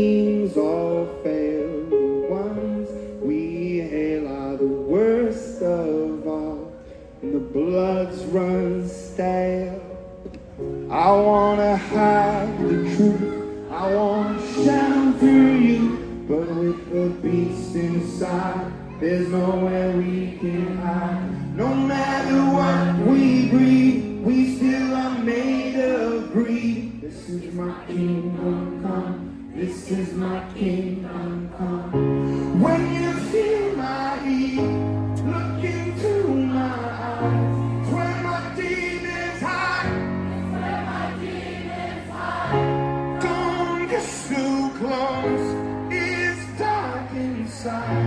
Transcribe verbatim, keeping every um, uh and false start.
dreams all fail. The ones we hail are the worst of all, and the bloods run stale. I wanna hide the truth, I wanna shine through you, but with the beast inside, there's nowhere we can hide. No matter what we breed, we still are made of greed. This is my kingdom come, this is my kingdom come. When you feel my heat, look into my eyes. It's where my demons hide. It's where my demons hide. Don't get too close, it's dark inside.